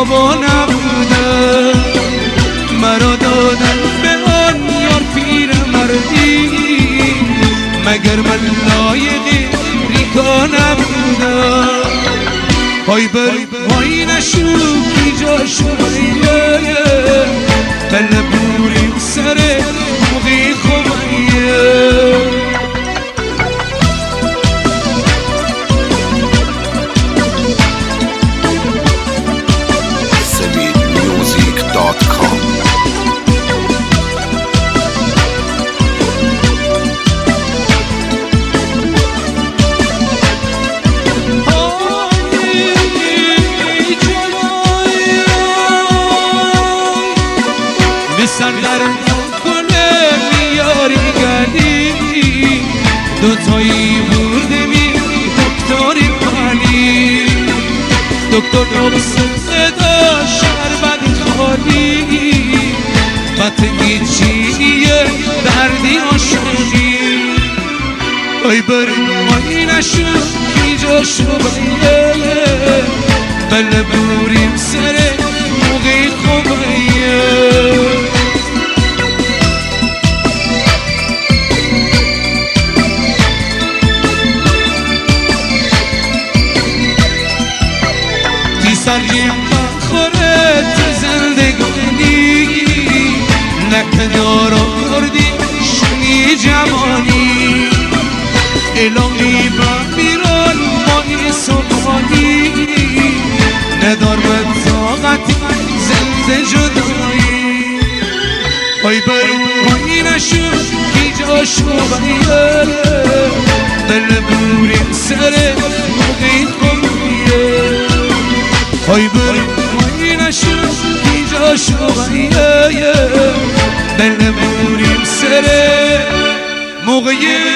بابا نبودم، مرا دادن به آن یار پیر مردی، مگر من لایق ریکا نبودم. های بری های نشوکی جاشو بایه، بله بوریم سر موقعی خوبیه. سندر کنه میاری گلی، دوتایی برده می دکتری پالی، دکتر نبس صدا شربت خالی، بط هیچیه دردی آشونی. ای بری مایی نشو اینجا شو بایه، بله بوریم سر موقعی خوبیه. سرگیم بخورت زندگانی، نکنارا کردی شنی جوانی، الهی با بیرون مایی سبحانی، ندار من طاقتی زنده جدایی. ای بری مایی نشو کی جاشو بایه، دل بوریم سر موقعی خوبیه. ای بری مایی نشو اینجا شو بایه، دل بوریم سر موقعی